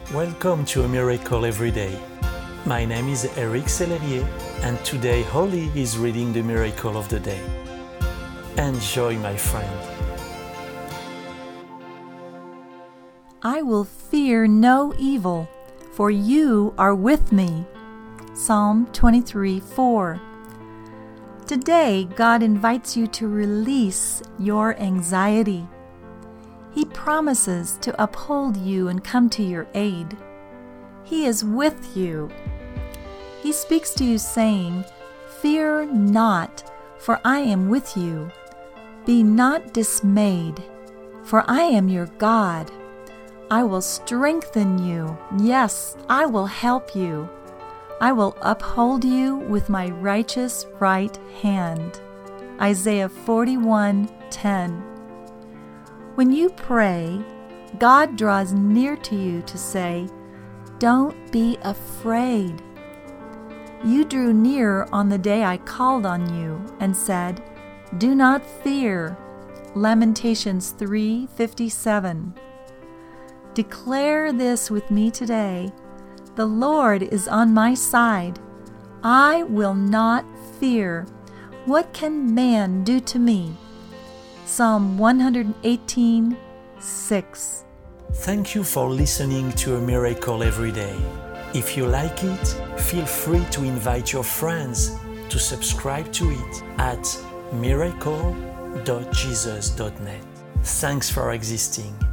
Welcome to A Miracle Every Day. My name is Eric Sellerier, and today Holly is reading the Miracle of the Day. Enjoy, my friend. I will fear no evil, for you are with me. Psalm 23:4. Today, God invites you to release your anxiety. He promises to uphold you and come to your aid. He is with you. He speaks to you saying, "Fear not, for I am with you. Be not dismayed, for I am your God. I will strengthen you. Yes, I will help you. I will uphold you with my righteous right hand." Isaiah 41:10. When you pray, God draws near to you to say, "Don't be afraid." You drew near on the day I called on you and said, "Do not fear." Lamentations 3:57. Declare this with me today. The Lord is on my side. I will not fear. What can man do to me? Psalm 118:6. Thank you for listening to A Miracle Every Day. If you like it, feel free to invite your friends to subscribe to it at miracle.jesus.net. Thanks for existing.